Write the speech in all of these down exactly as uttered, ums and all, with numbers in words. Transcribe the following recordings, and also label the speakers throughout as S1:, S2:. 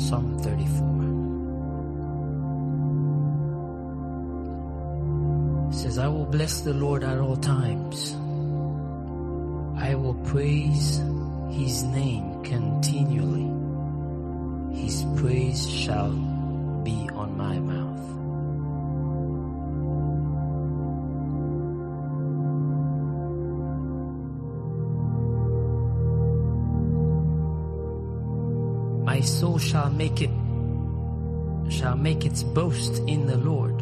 S1: Psalm thirty-four. It says, I will bless the Lord at all times. I will praise his name continually. His praise shall be on my mouth. My soul shall make it, shall make its boast in the Lord.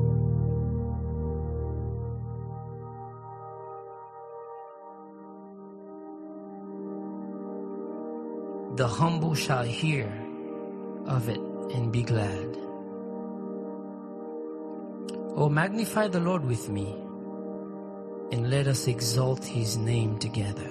S1: The humble shall hear of it and be glad. Oh, magnify the Lord with me, and let us exalt his name together.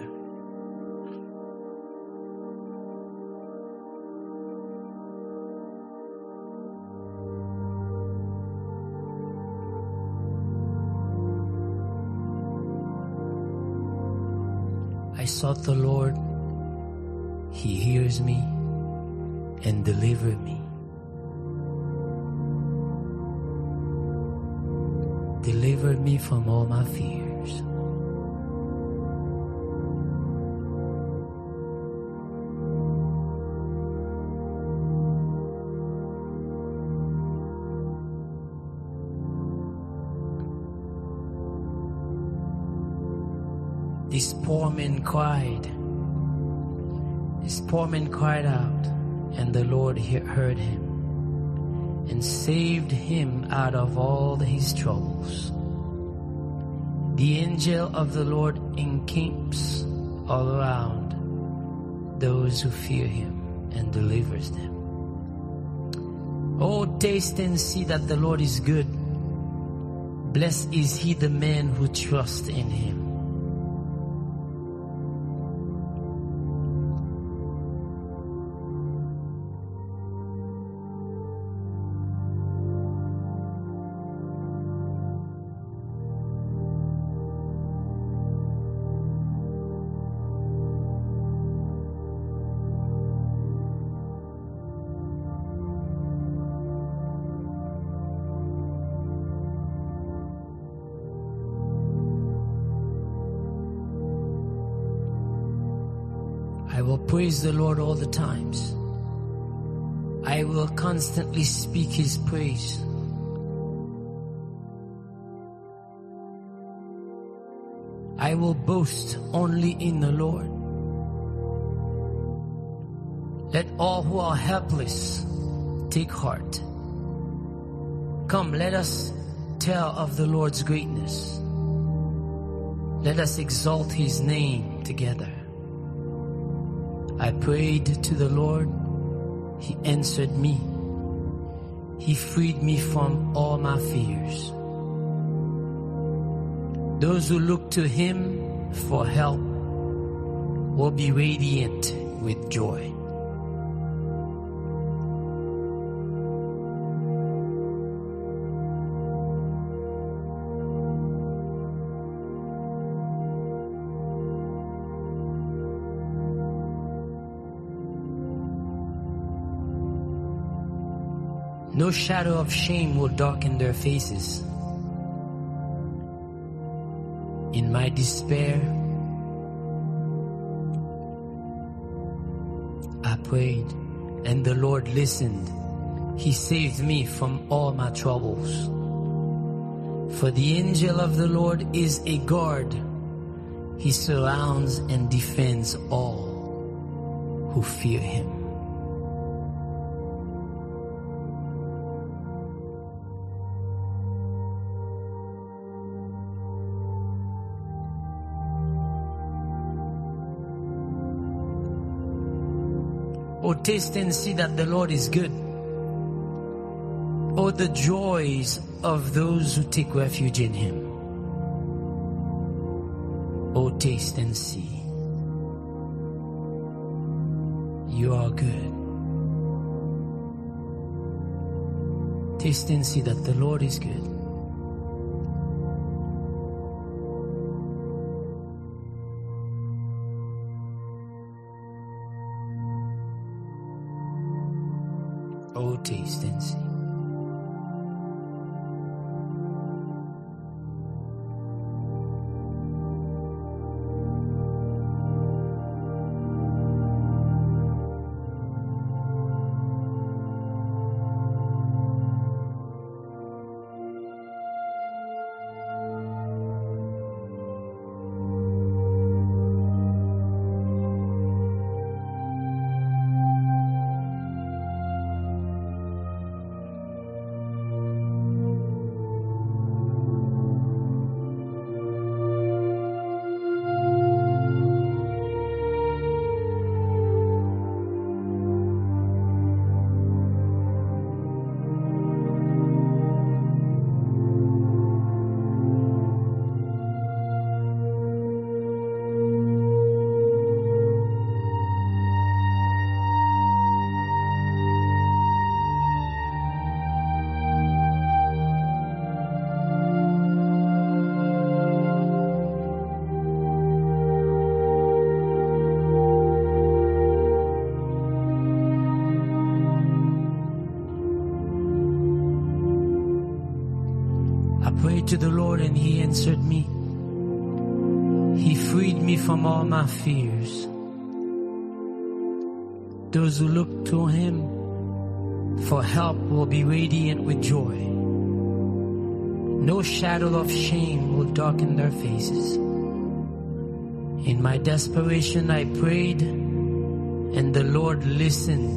S1: I sought the Lord, he hears me and delivers me. Deliver me from all my fears. This poor man cried. This poor man cried out, and the Lord heard him and saved him out of all his troubles. The angel of the Lord encamps all around those who fear him and delivers them. Oh, taste and see that the Lord is good. Blessed is he, the man who trusts in him. I will praise the Lord all the times. I will constantly speak his praise. I will boast only in the Lord. Let all who are helpless take heart. Come, let us tell of the Lord's greatness. Let us exalt his name together. I prayed to the Lord, he answered me. He freed me from all my fears. Those who look to him for help will be radiant with joy. No shadow of shame will darken their faces. In my despair, I prayed, and the Lord listened. He saved me from all my troubles. For the angel of the Lord is a guard. He surrounds and defends all who fear him. Oh, taste and see that the Lord is good. Oh, the joys of those who take refuge in him. Oh, taste and see. You are good. Taste and see that the Lord is good. Oh, taste and see. To the Lord, and He answered me. He freed me from all my fears. Those who look to Him for help will be radiant with joy. No shadow of shame will darken their faces. In my desperation I prayed, and the Lord listened.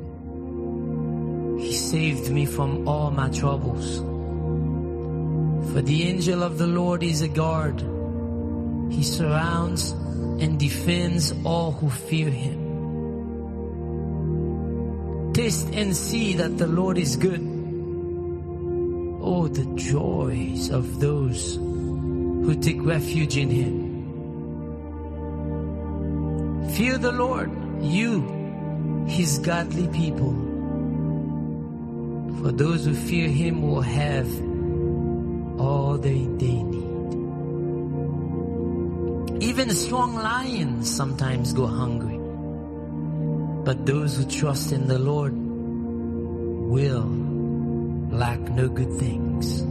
S1: He saved me from all my troubles. For the angel of the Lord is a guard. He surrounds and defends all who fear Him. Taste and see that the Lord is good. Oh, the joys of those who take refuge in Him. Fear the Lord, you, His godly people. For those who fear Him will have all they, they need. Even strong lions sometimes go hungry, but those who trust in the Lord will lack no good things.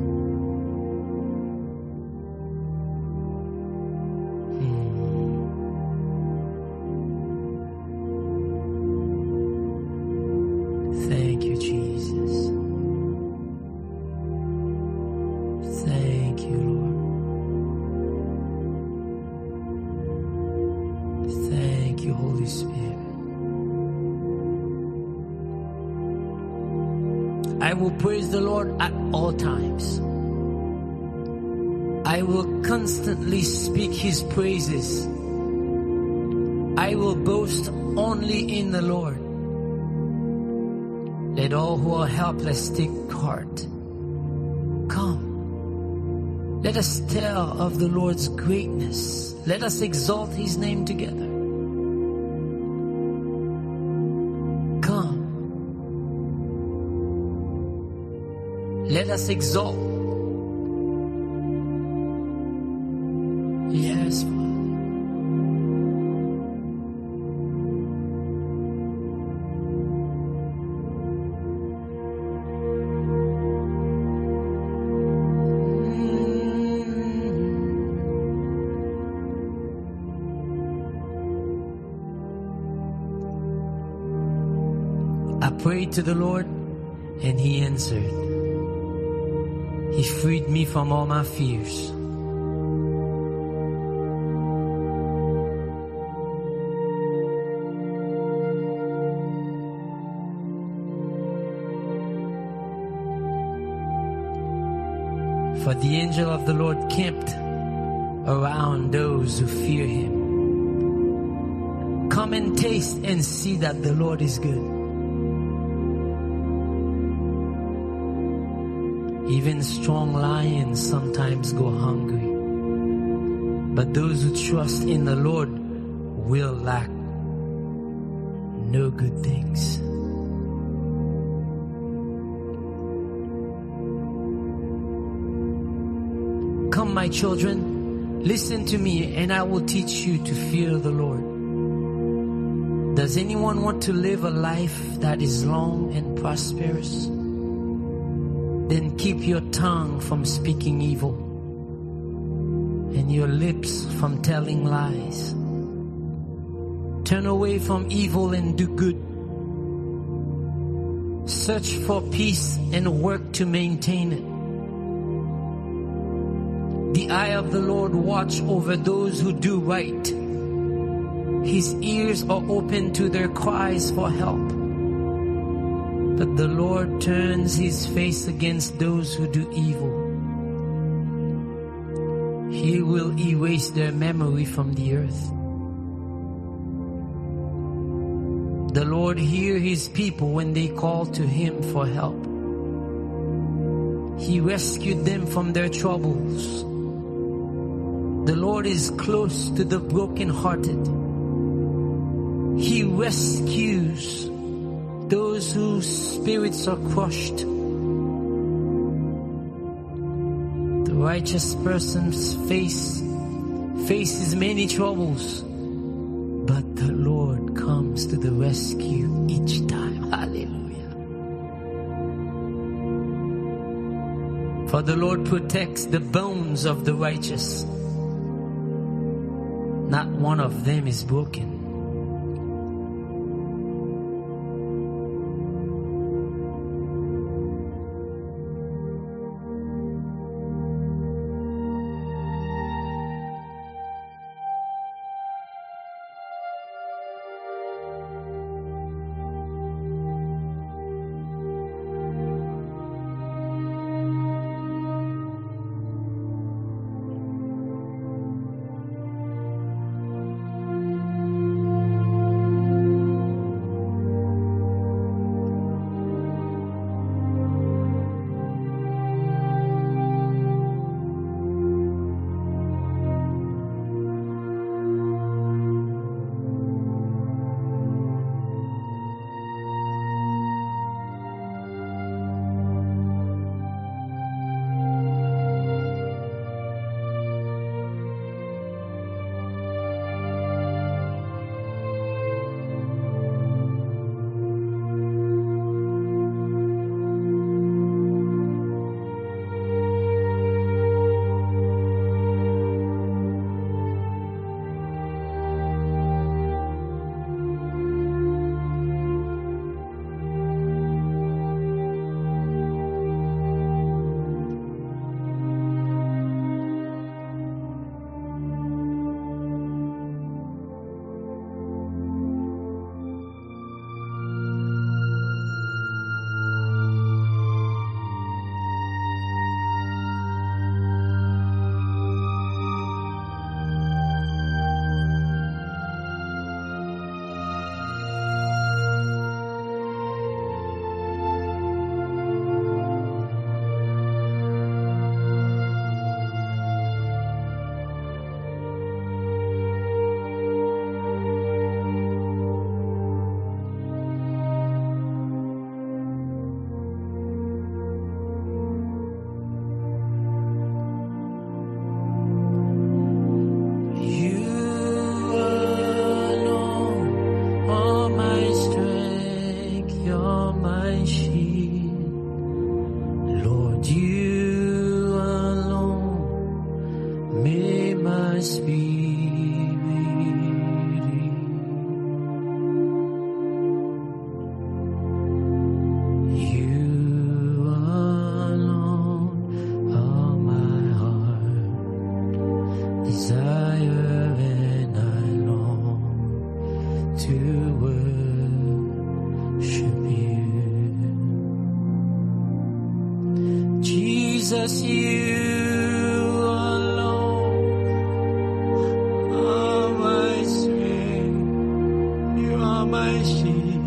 S1: I will praise the Lord at all times. I will constantly speak His praises. I will boast only in the Lord. Let all who are helpless take heart. Come, let us tell of the Lord's greatness. Let us exalt His name together. Let us exalt. Yes, Father. I prayed to the Lord, and He answered. He freed me from all my fears. For the angel of the Lord camped around those who fear Him. Come and taste and see that the Lord is good. Even strong lions sometimes go hungry, but those who trust in the Lord will lack no good things. Come, my children, listen to me, and I will teach you to fear the Lord. Does anyone want to live a life that is long and prosperous? Then keep your tongue from speaking evil and your lips from telling lies. Turn away from evil and do good. Search for peace and work to maintain it. The eye of the Lord watch over those who do right. His ears are open to their cries for help. But the Lord turns his face against those who do evil. He will erase their memory from the earth. The Lord hears his people when they call to him for help. He rescued them from their troubles. The Lord is close to the brokenhearted. He rescues those whose spirits are crushed. The righteous person's face faces many troubles, but the Lord comes to the rescue each time. Hallelujah. For the Lord protects the bones of the righteous. Not one of them is broken. Jesus, you alone are my strength. You are my shield.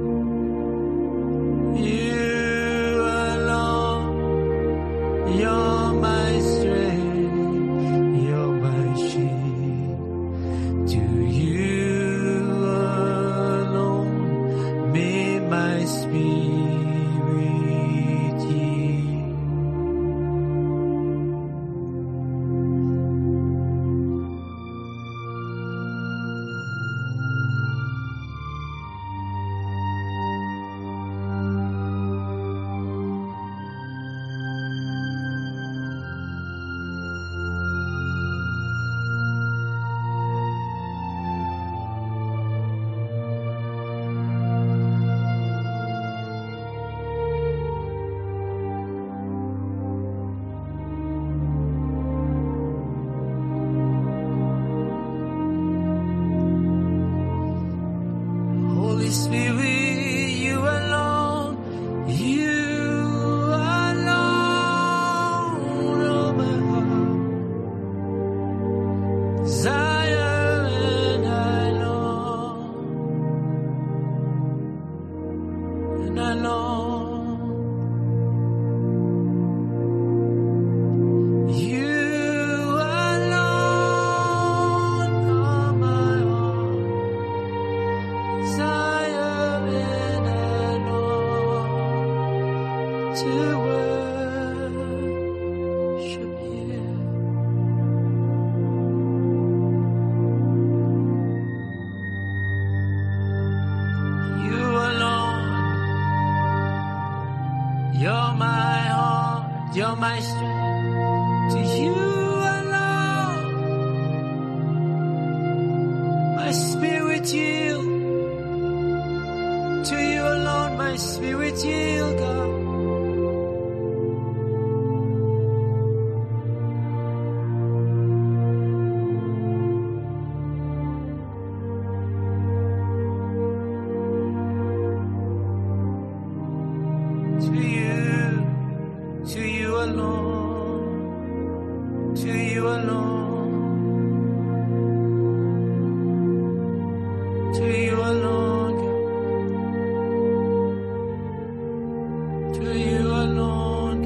S1: You alone, you're my strength. You're my shield. To you alone may my spirit. Spirit, you alone, you alone, oh my heart, desire and I long, and I long. You're my heart, you're my strength, to you alone. My spirit yield, to you alone, my spirit yield, God. To you, to you alone, to you alone, to you alone, God. To you alone,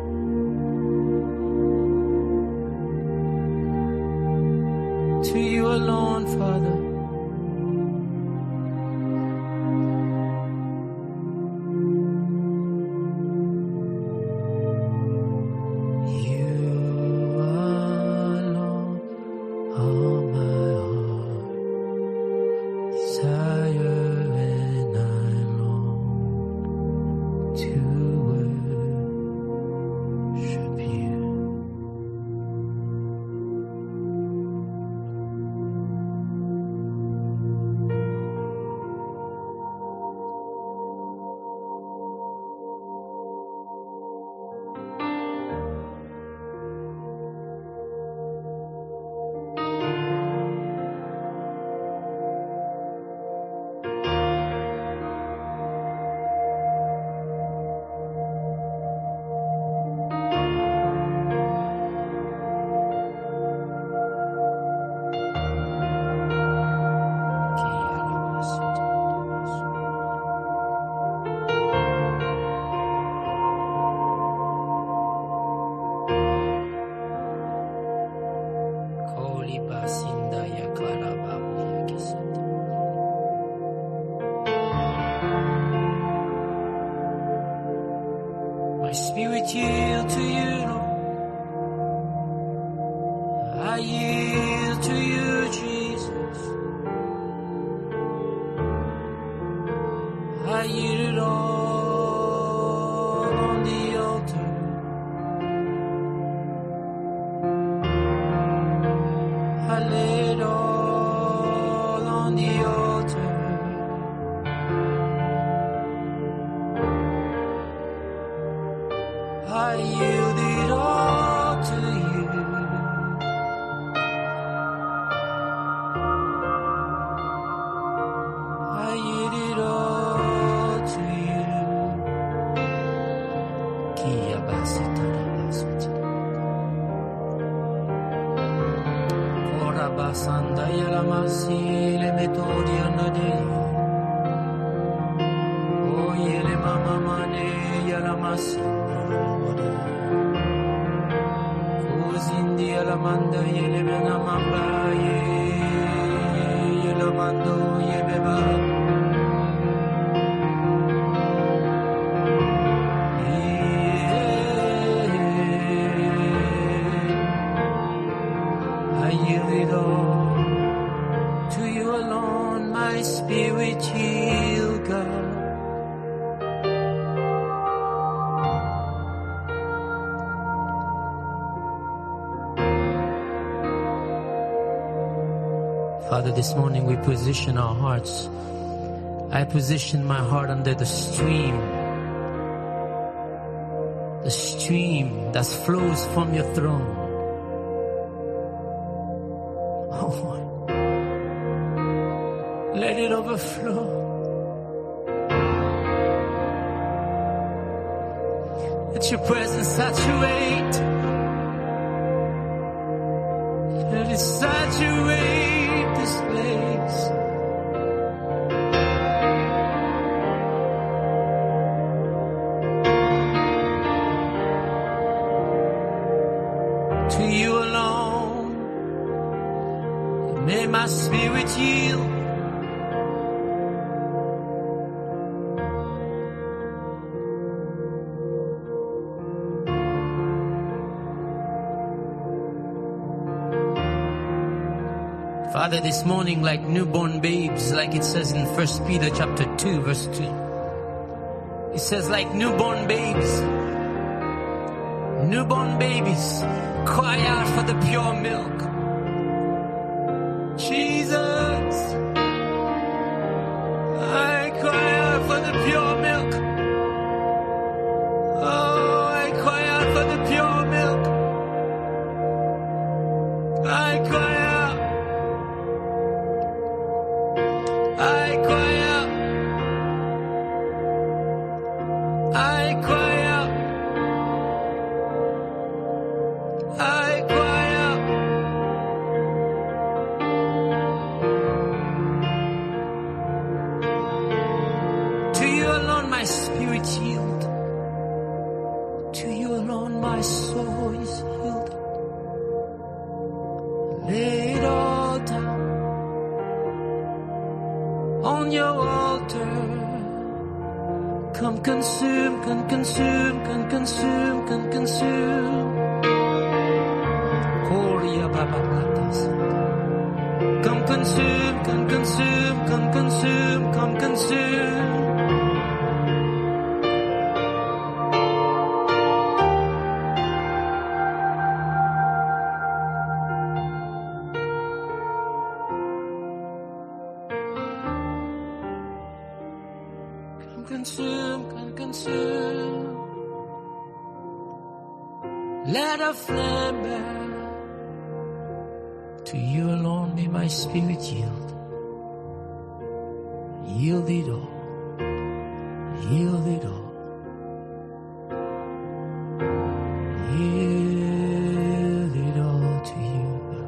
S1: God. To you alone, Father. My spirit yield to you, Lord. I yield to you, Jesus. I yield it all on the altar. I lay it all on the altar. I yield it all to you. I yield it all to you. Kia basitara basutara. Ora basanda yala masile metodi anade. Oh yele mama mane yala masile. India la manda yele mena mamba ye yele mando ye beba I yield it all to you alone, my spirit yield, God. Father, this morning we position our hearts. I position my heart under the stream, the stream that flows from your throne. Oh, let it overflow. Let your presence saturate. Let it saturate this place. To you alone, may my spirit yield. Father, this morning, like newborn babes, like it says in First Peter chapter two, verse two. It says, like newborn babes, newborn babies, cry out for the pure milk. Jesus, I cry out for the pure milk. Oh, I cry out for the pure milk. I cry out. I cry out. I cry out. I cry out. To you alone my spirit yield. To you alone my soul is healed. Lay it all down on your altar. Come consume, can consume, can consume, can consume. Come consume, can consume, can consume, come consume. Consume, can consume. Let a flame burn. To you alone may my spirit yield. Yield it all. Yield it all. Yield it all to you.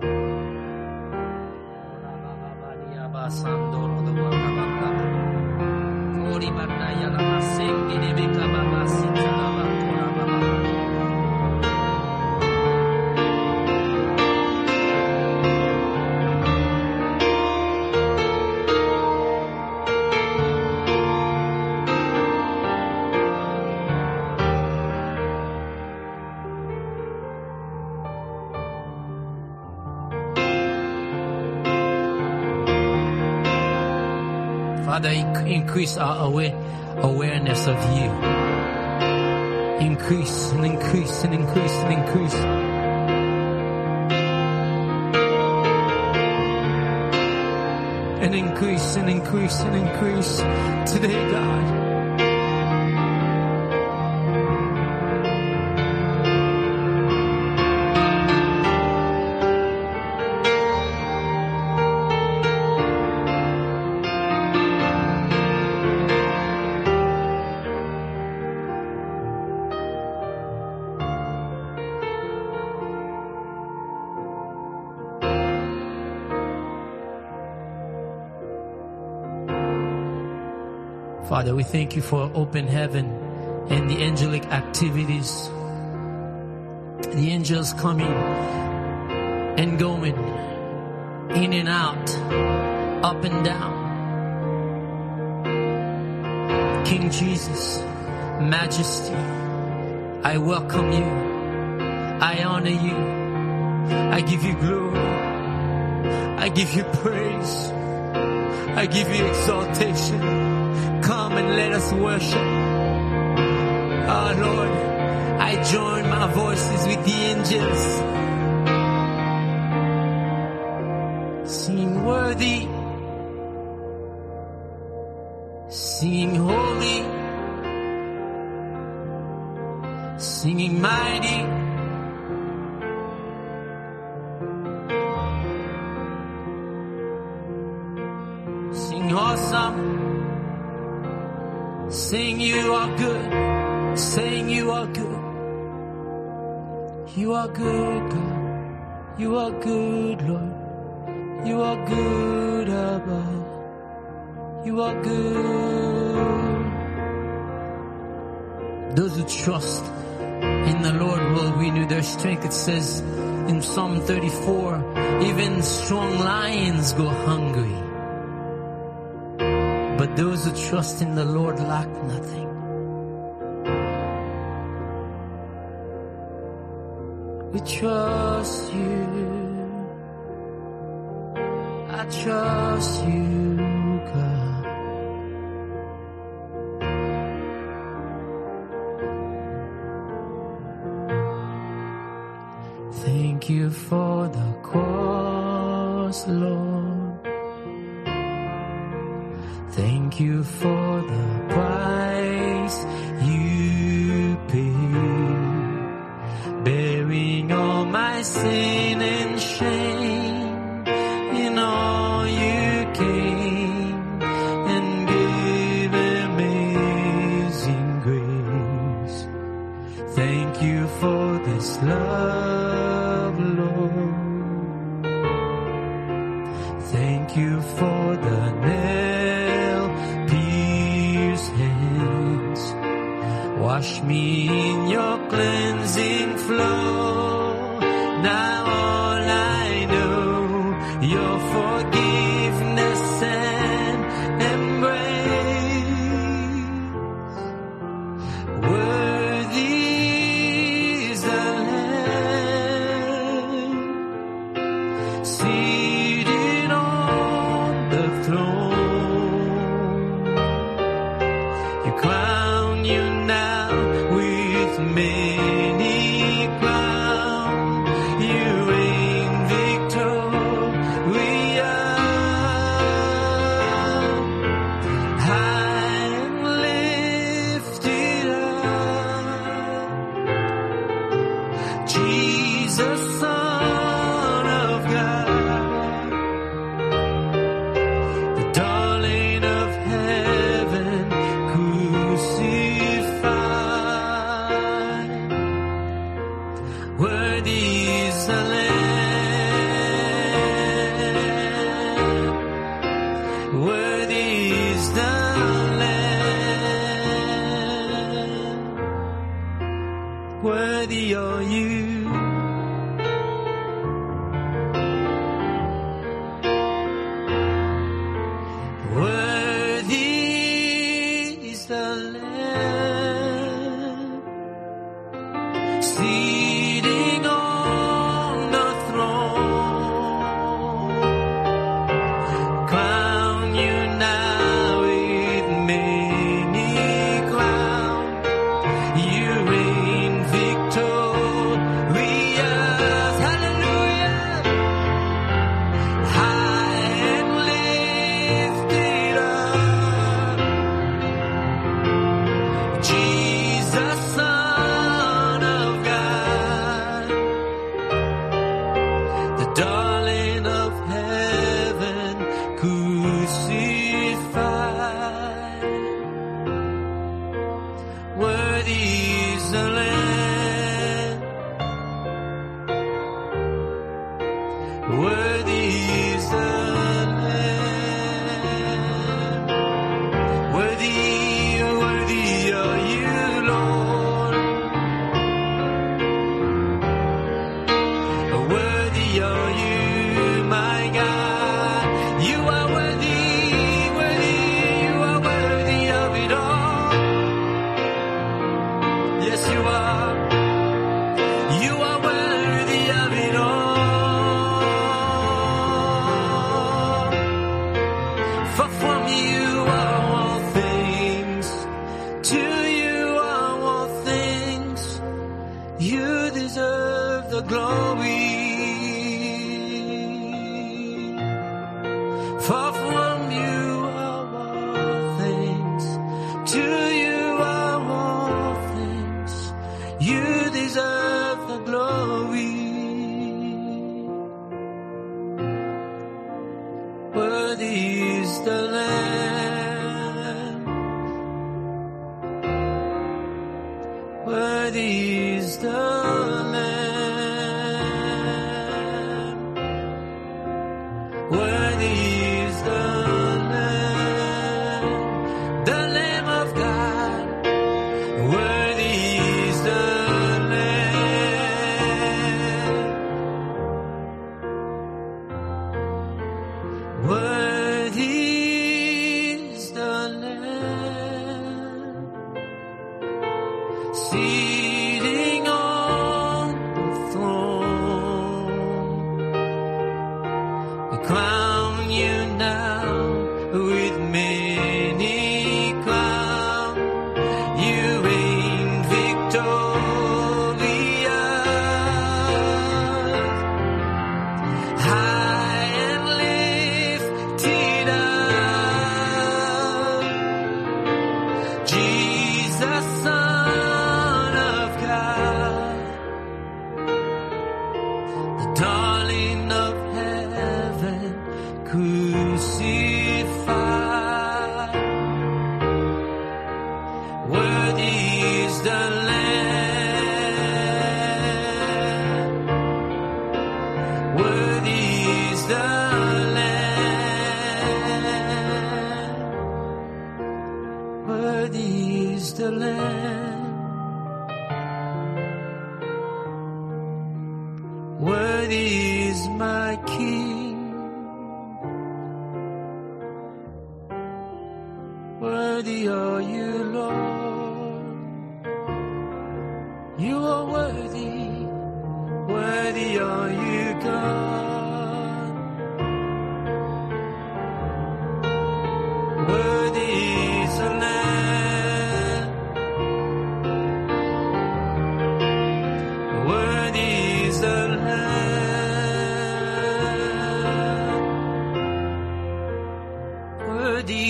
S1: Father, increase our aware, awareness of you. Increase and increase and increase and increase. And increase and increase and increase today, God. Father, we thank you for open heaven and the angelic activities. The angels coming and going, in and out, up and down. King Jesus, Majesty, I welcome you. I honor you. I give you glory. I give you praise. I give you exaltation. Come and let us worship. Our Lord, I join my voices with the angels. Sing worthy, sing holy, singing mighty. Sing awesome. Sing you are good, saying you are good. You are good, God. You are good, Lord. You are good, Abba. You are good. Those who trust in the Lord will renew their strength. It says in Psalm thirty-four, even strong lions go hungry, but those who trust in the Lord lack nothing. We trust you. I trust you, God. Thank you for the cross, Lord. Thank you for the price you paid, bearing all my sin and shame. In all you came and gave amazing grace. Thank you for this love, Lord. Thank you for the nail-pierced hands. Wash me in your cleansing flow. Now all I know, your forgiveness and embrace. Worthy is the Lamb seated on the throne. You crown you now with many crowns. You reign victorious, high and lifted up. Jesus, Son of God, the darling of heaven, crucified. Worthy is the Lamb. Worthy is the Lamb. Worthy are you. Worthy is the Lamb seating on the throne. Crown you now with many crowns. You reign victorious. Hallelujah. High and lifted up. Jesus, Son of God, the darling of heaven, crucified. Worthy is the Lamb. Worthy is the Lamb. Worthy, worthy are you, Lord. Worthy are you, my God. You are worthy, worthy, you are worthy of it all. Yes, you are. You are worthy of it all. For from you are all things, to you are all things. You deserve the glory. For from you are all things, to you are all things. You deserve the glory. Worthy is the Lamb. Worthy is the Lamb. sitting on the throne. We crown you now with many crowns. You reign victorious, high and lifted up. Jesus, Son of God, the darling of heaven, crucified. Worthy is the Lamb. Worthy is the Lamb. Worthy is the Lamb. Worthy is my King. Worthy are you, Lord. You are worthy. Worthy are you, God. Worthy is the Lamb. Worthy is the Lamb. Worthy,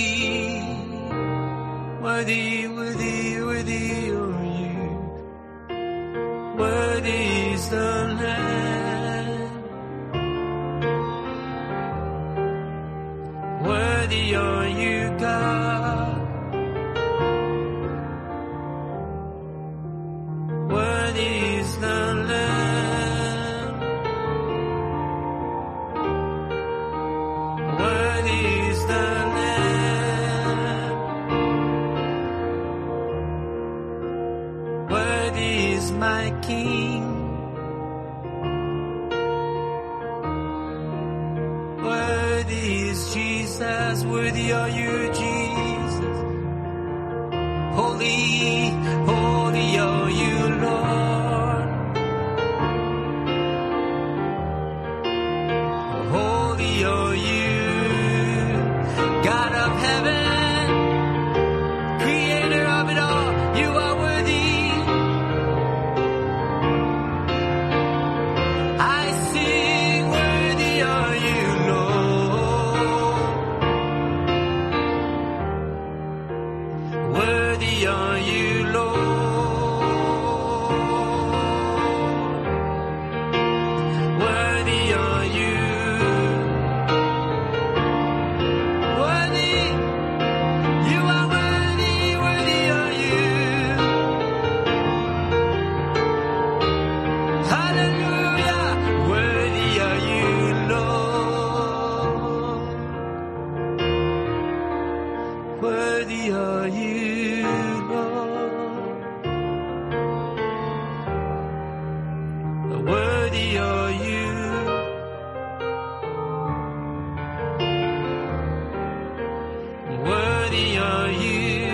S1: worthy, worthy, worthy are you. Worthy is the Lamb. Worthy are you, God. Worthy is the Lamb. Worthy is the Lamb. Worthy is my King. Worthy is Jesus. Worthy are you, Jesus. Holy, holy are you, Lord. Holy are you, God of heaven, creator of it all. You are worthy. I sing, worthy are you, Lord. Worthy are you, Lord. Worthy are you. Worthy. You are worthy. Worthy are you. Hallelujah. Worthy are you, Lord. Worthy are you, Lord. Worthy are you. Worthy are you.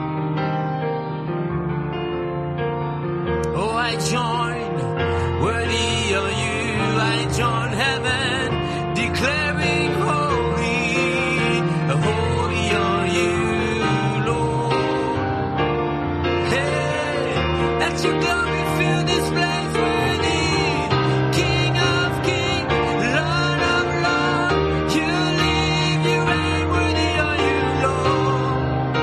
S1: Oh, I join. Worthy are you. I join heaven, declaring holy. Holy are you, Lord. Hey, let your glory fill this place. Worthy, King of kings, Lord of lords. You live, you reign. Worthy are you, Lord.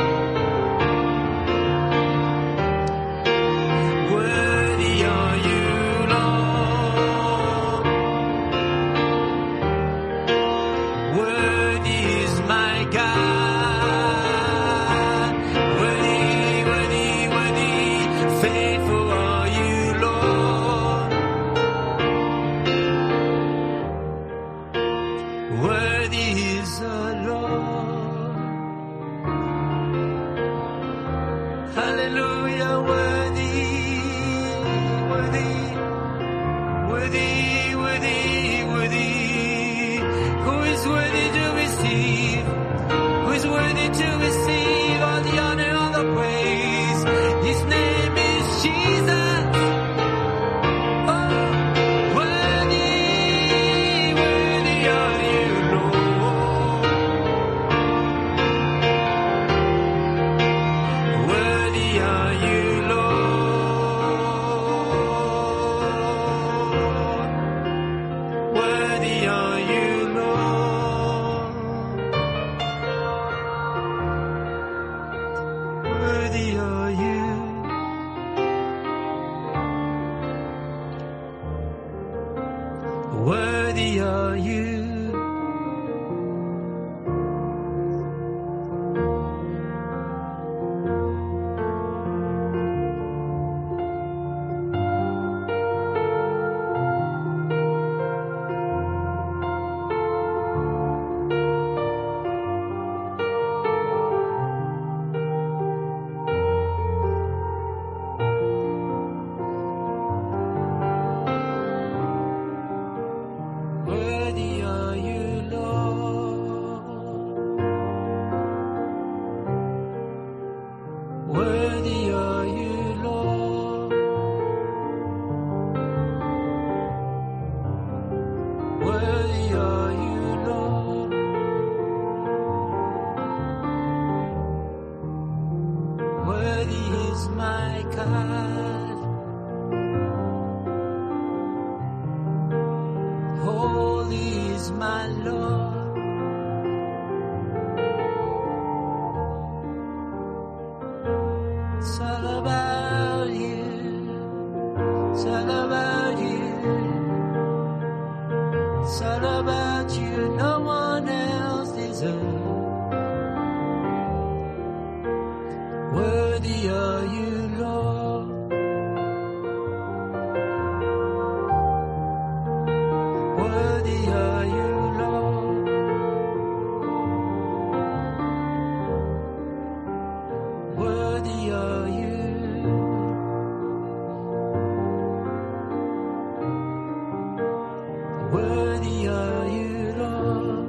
S1: Worthy are you, Lord. Worthy is my God. Worthy, worthy, worthy. Faithful are you, Lord. Worthy is the Lord. Hallelujah. Worthy, worthy, worthy, worthy, worthy. Who is worthy to receive? Who is worthy to receive all the honor, all the praise? His name is Jesus. is my God. Holy is my Lord. It's all about you. It's all about you. It's all about you. No one else deserves. Worthy are you, Lord. Worthy are you, Lord. Worthy are you. Worthy are you, Lord.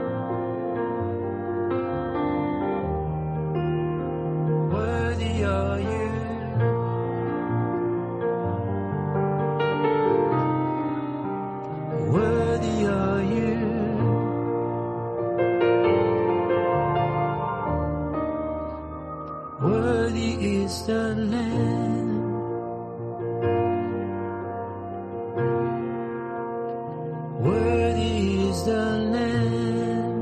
S1: Worthy are you. Worthy are you. Worthy is the Lamb. Worthy is the Lamb.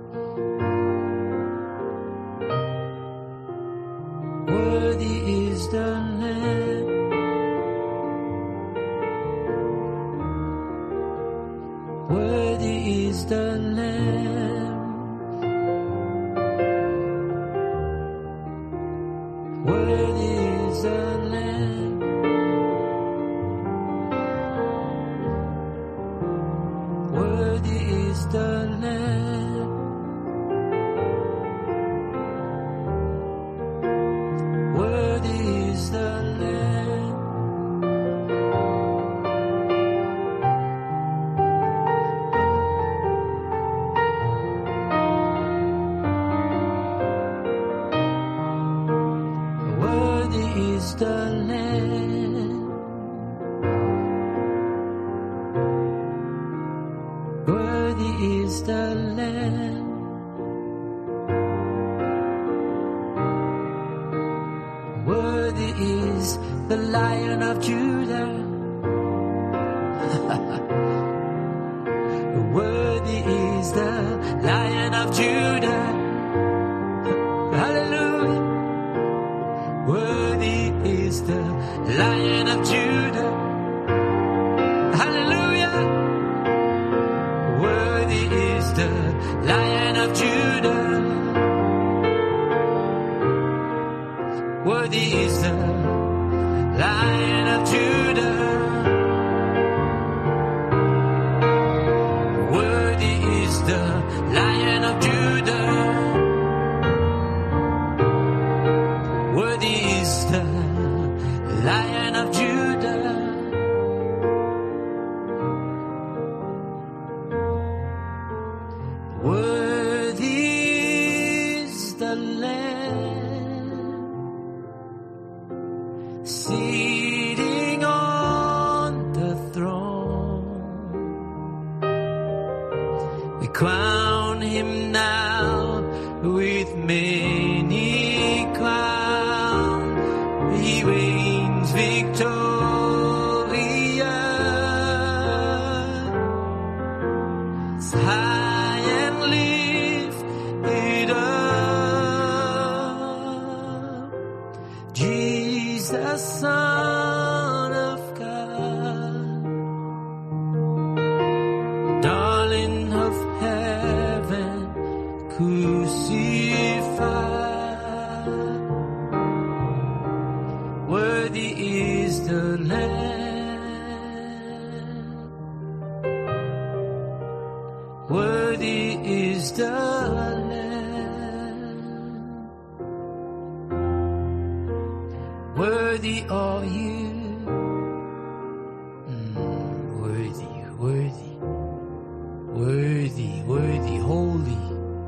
S1: Worthy is the Lamb. Worthy is the Lamb. Worthy is the Lamb. Worthy is the Lamb. Worthy is the Lamb. Worthy is the Lamb. Worthy is the Lamb. Worthy is the Lion of Judah. Worthy is the Lion of Judah. Hallelujah. Worthy is the Lion of Judah. Hallelujah. Worthy is the Lion of Judah. Worthy is the Lion of Judah. Worthy is the Lion of Judah. Worthy is the Lion of Judah. Worthy is the Lamb sitting on the throne. We crown him now with many crowns. He reigns victorious. High and lifted up. Jesus, Son of God, darling of heaven, crucified. Worthy is the Lamb. Worthy is the Lamb. Worthy are you. Mm, worthy, worthy, worthy, worthy, holy.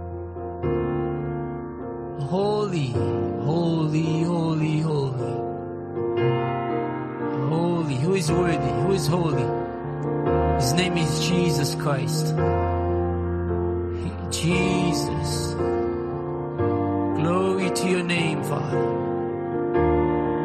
S1: Holy, holy, holy, holy. Holy, who is worthy, who is holy? His name is Jesus Christ. Jesus. Glory to your name, Father.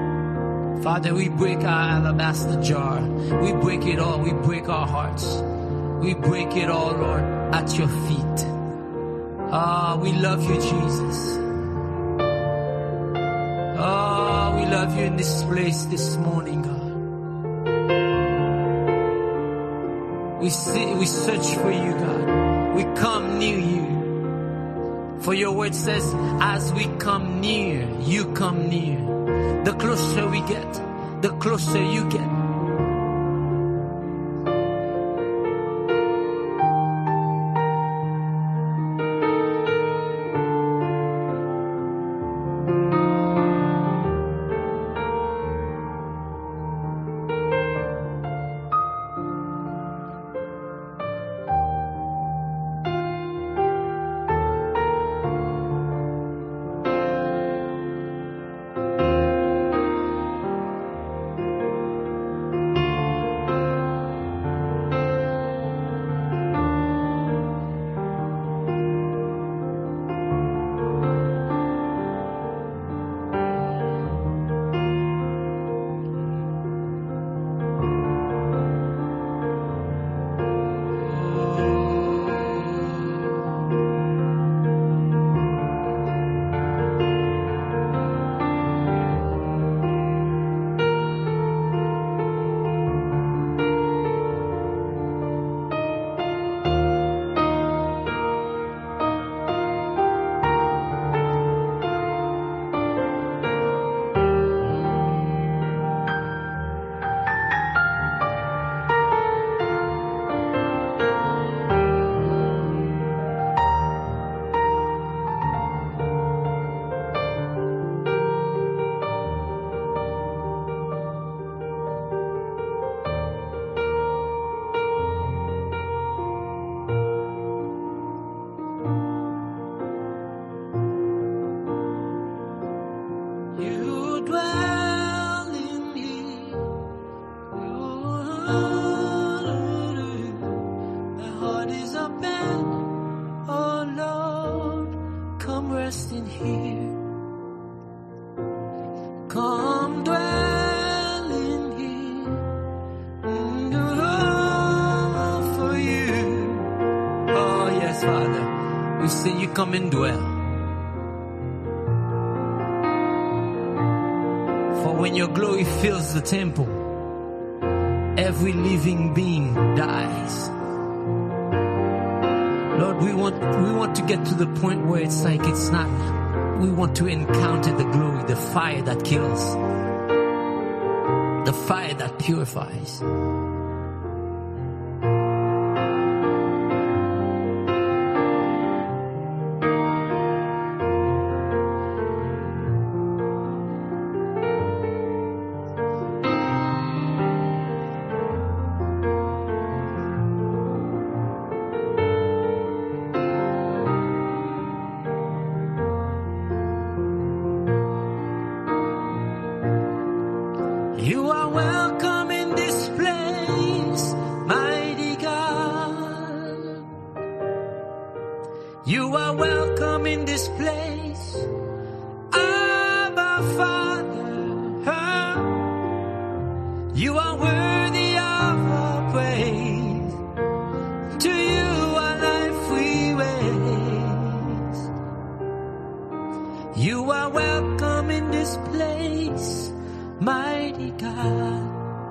S1: Father, we break our alabaster jar. We break it all. We break our hearts. We break it all, Lord, at your feet. Ah, we love you, Jesus. Ah, we love you in this place this morning, God. We see, we search for you, God. We come near you. For your word says, as we come near, you come near. The closer we get, the closer you get. Come and dwell. For when your glory fills the temple, every living being dies. Lord, we want we want to get to the point where it's like it's not, we want to encounter the glory, the fire that kills, the fire that purifies. You are welcome in this place, mighty God. You are welcome in this place, Abba Father. You are worthy of our praise. To you our life we raise. You are welcome in this place, mighty God.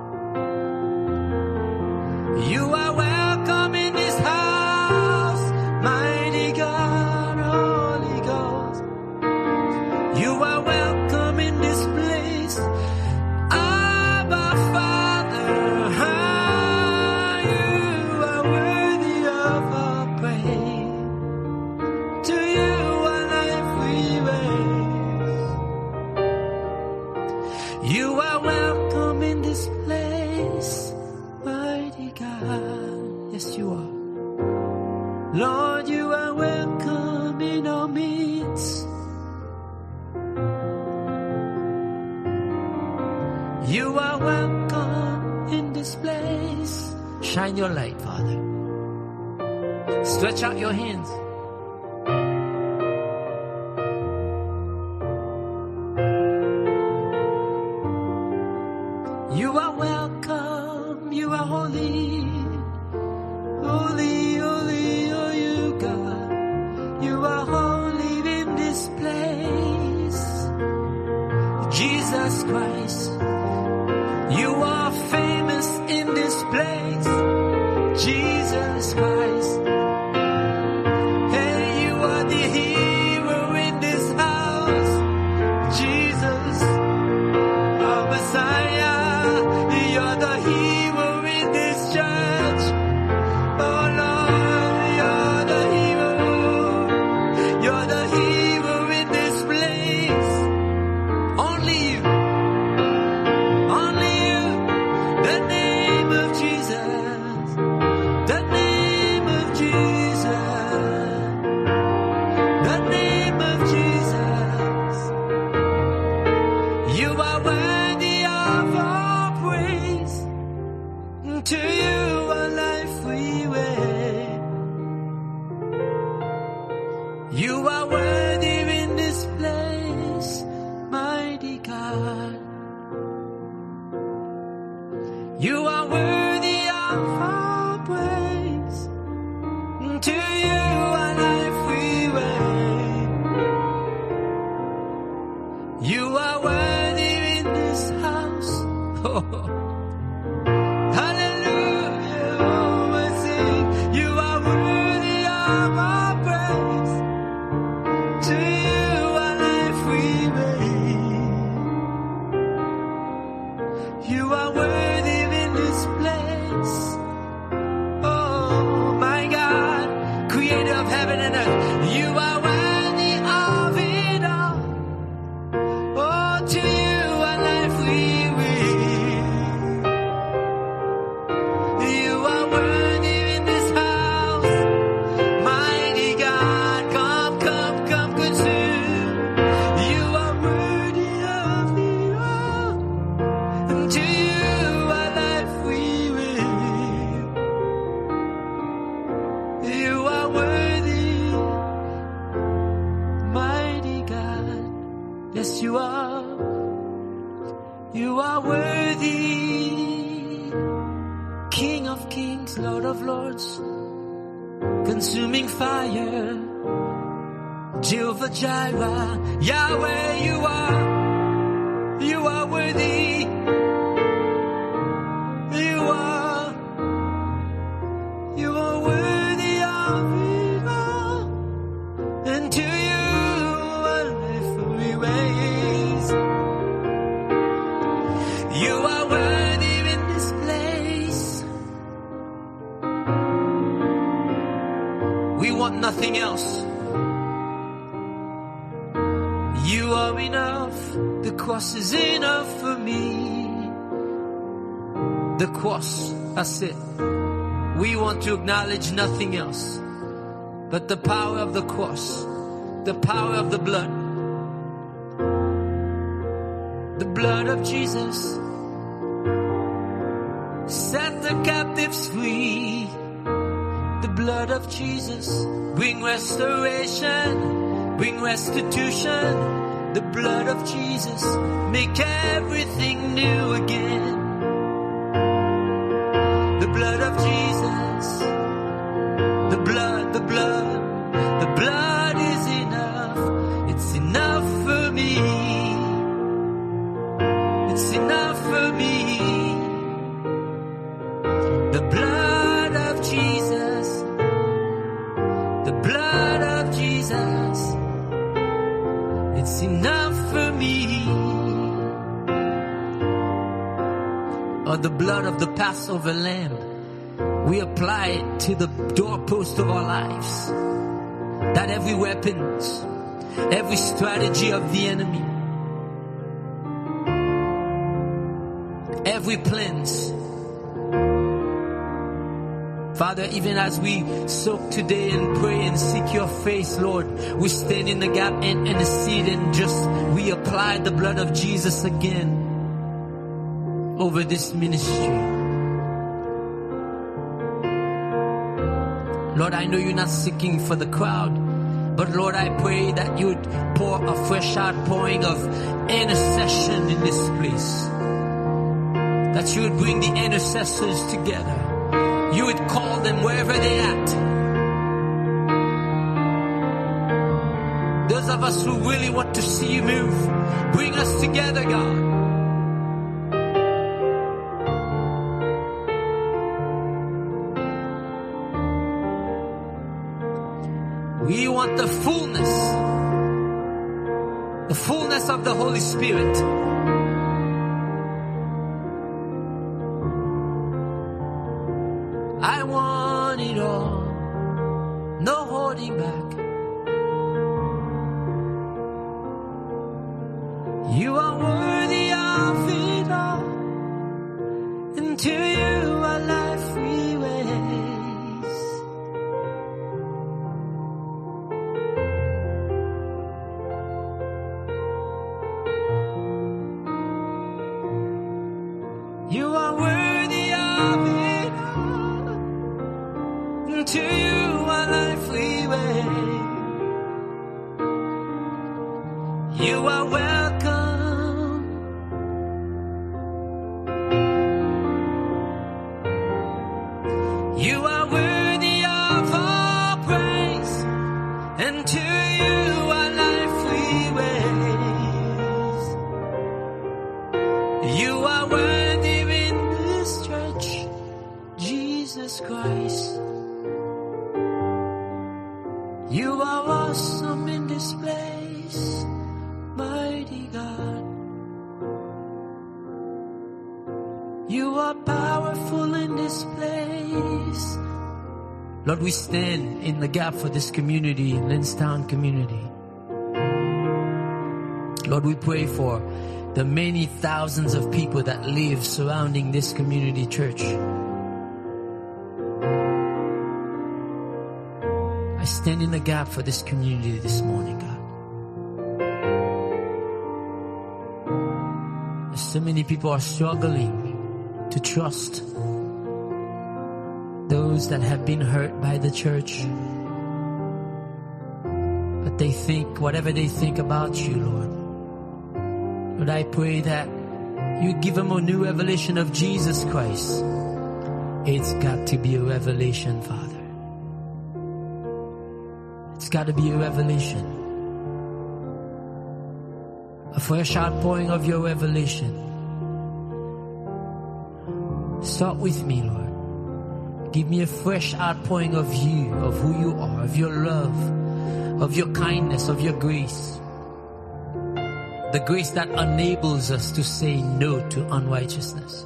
S1: You are welcome in this house, mighty God, Holy Ghost. You are welcome in this place, Abba Father. You are worthy of our praise. To you our life we raise. You are welcome in this place, mighty God. Yes, you are. Lord, you are welcome in our midst. You are welcome in this place. Shine your light, Father. Stretch out your hands. Christ. You are famous in this place, Jesus Christ. Hey, you are the hero in this house, Jesus, our Messiah. You're the hero in this church. Oh Lord, you're the hero. You're the hero in this place. Only you. Only you. The name of Jesus. The name of Jesus. The name of Jesus. You are worthy of all praise. To you our life we wait. You are worthy in this place, mighty God. You are worthy of our praise. To you our life we wait. You are worthy in this house. Hallelujah, oh, I sing. You are worthy of our praise. To you our life we wait. You are worthy in this place. Oh my God, creator of heaven and earth. You are worthy of it all. Oh, to you our life we wait. You are worthy in this house, mighty God. Come, come, come, consume. You are worthy of it all. And to you our life we wait. You are worthy, mighty God. Yes, you are. You are worthy, King of kings, Lord of lords, consuming fire, Jehovah Jireh, Yahweh, you are. You are worthy. You are. You are worthy of it all. And to you our life we raise. You are worthy in this place. We want nothing else. You are enough. The cross is enough for me. The cross, that's it. We want to acknowledge nothing else but the power of the cross, the power of the blood. The blood of Jesus set the captives free. The blood of Jesus bring restoration, bring restitution. The blood of Jesus make everything new again. The blood of Jesus, the blood, the blood, the blood is enough. It's enough for me. It's enough for me. The blood of Jesus, the blood of Jesus, it's enough for me. Or the blood of the Passover lamb, we apply it to the doorpost of our lives. That every weapon, every strategy of the enemy, every plans, Father, even as we soak today and pray and seek your face, Lord, we stand in the gap and intercede and just reapply the blood of Jesus again over this ministry. Lord, I know you're not seeking for the crowd, but Lord, I pray that you would pour a fresh outpouring of intercession in this place. That you would bring the intercessors together. You would call them wherever they're at. Those of us who really want to see you move, bring us together, God. want the fullness, the fullness of the Holy Spirit. I want it all, no holding back. You are worthy of it all, and to you our life we waste. You are worthy of it all, and to you our life we waste. You are welcome. You are worthy of all praise, and to you our life we raise. You are worthy in this church, Jesus Christ. You are awesome in this place, mighty God. You are powerful in this place. Lord, we stand in the gap for this community, Linstown community. Lord, we pray for the many thousands of people that live surrounding this community church. I stand in the gap for this community this morning, God. So many people are struggling to trust those that have been hurt by the church. But they think, whatever they think about you, Lord. Lord, I pray that you give them a new revelation of Jesus Christ. It's got to be a revelation, Father. It's got to be a revelation. A fresh outpouring of your revelation. Start with me, Lord. Give me a fresh outpouring of you, of who you are, of your love, of your kindness, of your grace. The grace that enables us to say no to unrighteousness.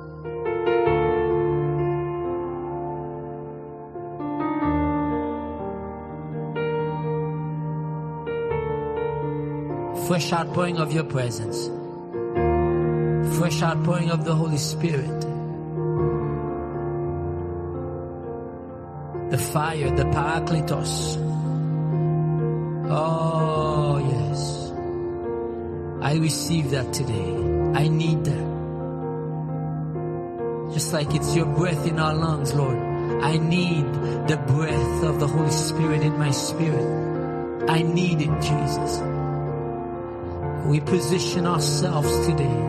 S1: Fresh outpouring of your presence. Fresh outpouring of the Holy Spirit. The fire, the Parakletos. Oh, yes. I receive that today. I need that. Just like it's your breath in our lungs, Lord. I need the breath of the Holy Spirit in my spirit. I need it, Jesus. We position ourselves today.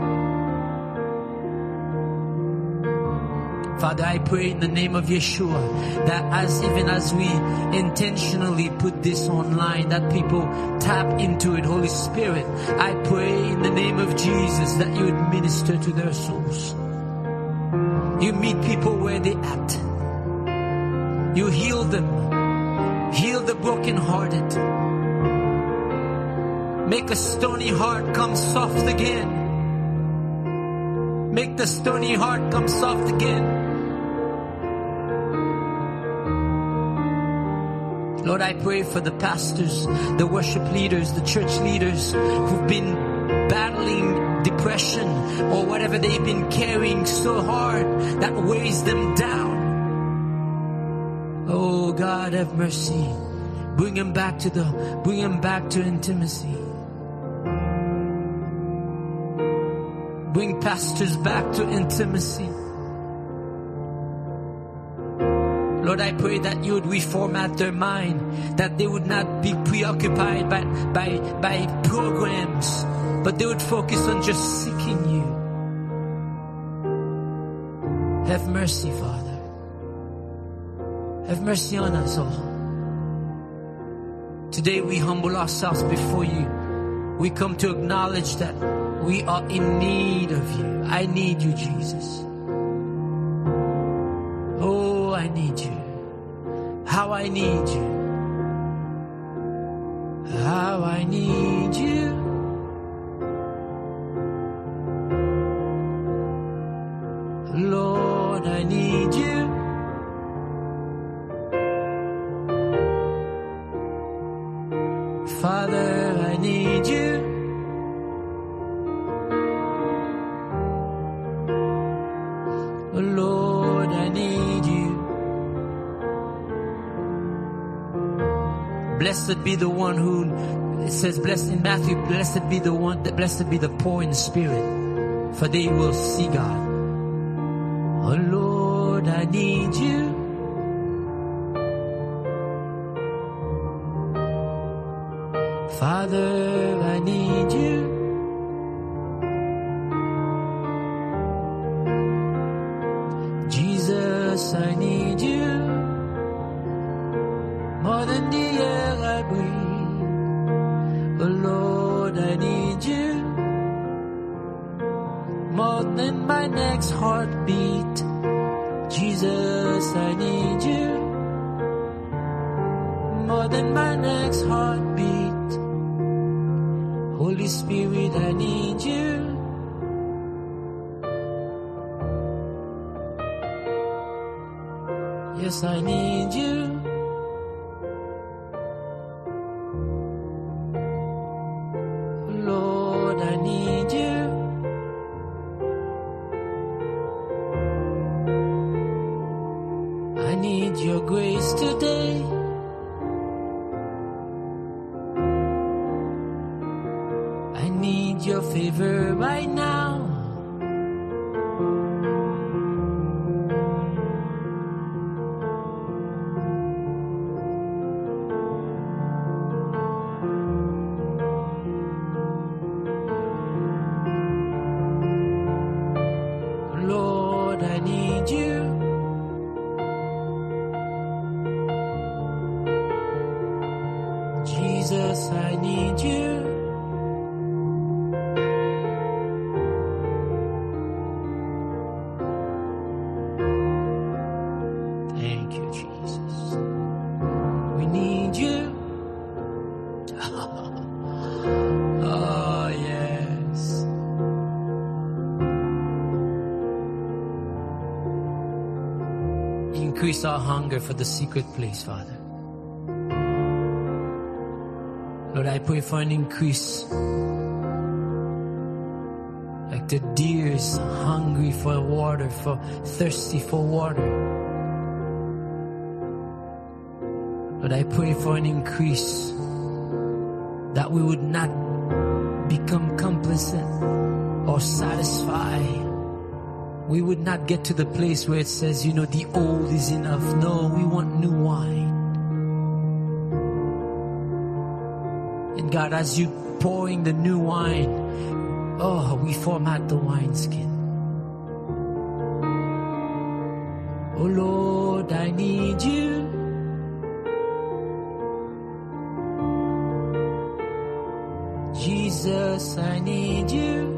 S1: Father, I pray in the name of Yeshua that as even as we intentionally put this online, that people tap into it. Holy Spirit, I pray in the name of Jesus that you would minister to their souls. You meet people where they at. You heal them. Heal the brokenhearted. Make a stony heart come soft again. Make the stony heart come soft again. Lord, I pray for the pastors, the worship leaders, the church leaders who've been battling depression or whatever they've been carrying so hard that weighs them down. Oh God, have mercy. Bring them back to the, bring them back to intimacy. Bring pastors back to intimacy. Lord, I pray that you would reformat their mind, that they would not be preoccupied by, by, by programs, but they would focus on just seeking you. Have mercy, Father. Have mercy on us all. Today we humble ourselves before you. We come to acknowledge that we are in need of you. I need you, Jesus. Oh, I need you. How I need you. how I need you. Lord, I need you. Father, I need you. Lord, I need you. Blessed be the one who, it says, blessed in Matthew, blessed be the one, that blessed be the poor in spirit, for they will see God. Oh Lord, I need you. Father, I need you. Jesus, I need you. More than the air I breathe. Oh Lord, I need you. More than my next heartbeat. Jesus, I need you. More than my next heartbeat. Holy Spirit, I need you. Yes, I need you. Lord, I need you. I need your grace today. I need your favor right now. Lord, I need you. Jesus, I need you. Thank you, Jesus. We need you. Oh, yes. Increase our hunger for the secret place, Father. Lord, I pray for an increase. Like the deer's hungry for water, for thirsty for water. Lord, I pray for an increase, that we would not become complacent or satisfied. We would not get to the place where it says, you know, the old is enough. No, we want new wine. And God, as you pouring the new wine, oh, we format the wineskin. Oh Lord, I need you. Jesus, I need you.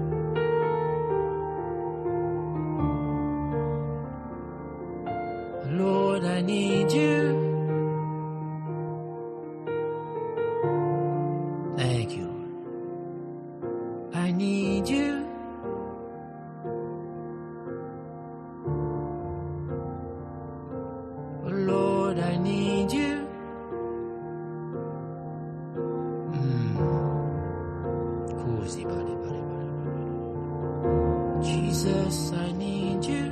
S1: Lord, I need you. Thank you. I need you. Lord, I need you. Jesus, I need you.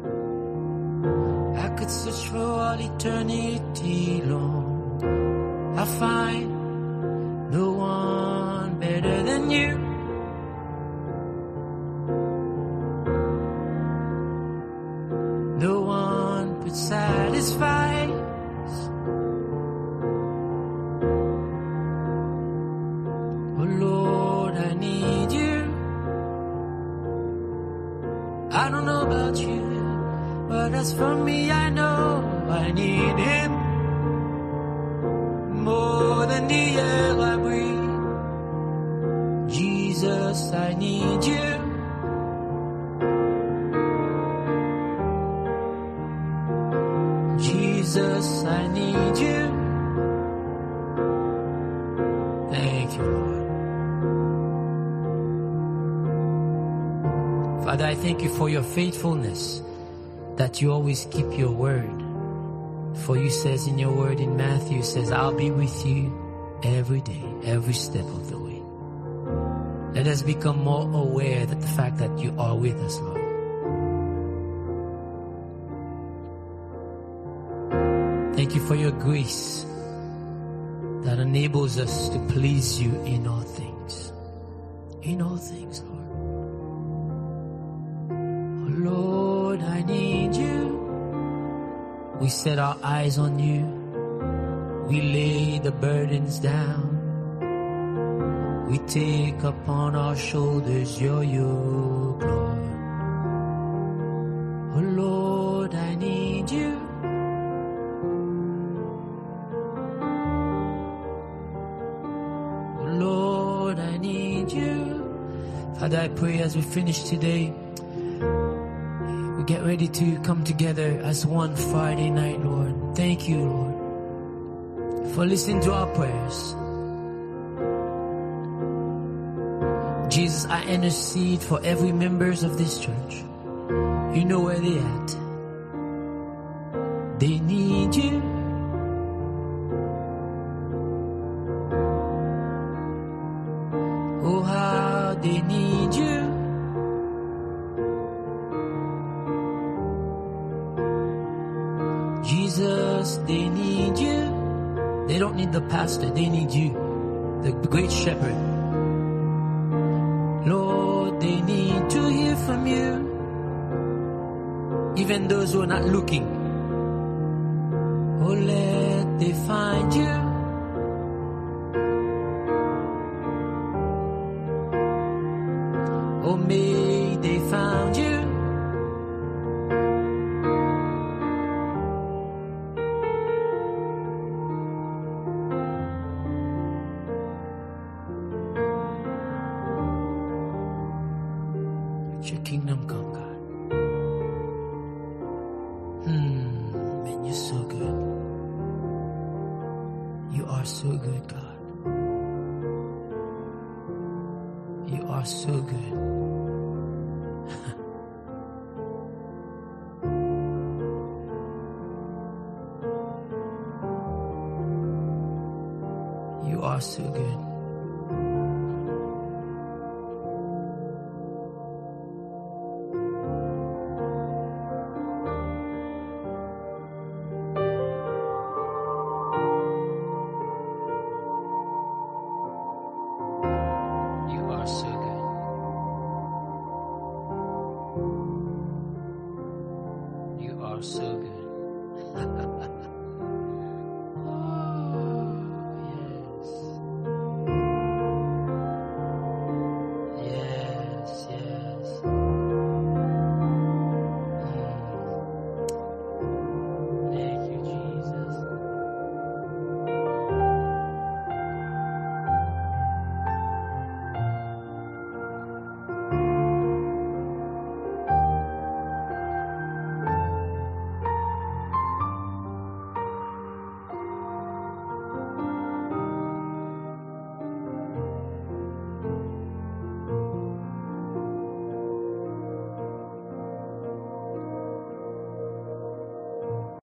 S1: I could search for all eternity long. I find no one better than you. No one could satisfy. Oh Lord, I need you. I don't know about you, but as for me, I know I need Him more than the air I breathe. Jesus, I need you. Jesus, I need you. Father, I thank you for your faithfulness, that you always keep your word. For you says in your word in Matthew, says, I'll be with you every day, every step of the way. Let us become more aware that the fact that you are with us, Lord. Thank you for your grace that enables us to please you in all things. In all things, Lord. Oh Lord, I need you. We set our eyes on you. We lay the burdens down. We take upon our shoulders your yoke, Lord. Oh Lord, I need you. Oh Lord, I need you. Father, I pray as we finish today, we get ready to come together as one Friday night, Lord. Thank you, Lord, for listening to our prayers. Jesus, I intercede for every members of this church. You know where they at. They need you. Oh, how they need you. Jesus, they need you. They don't need the pastor, they need you, the great shepherd. Lord, they need to hear from you. Even those who are not looking. Oh, let they find you. Oh, may they find you. Let your kingdom come, God. Hmm, man, you're so good. You are so good, God. You are so good. You are so good. You are so good. You are so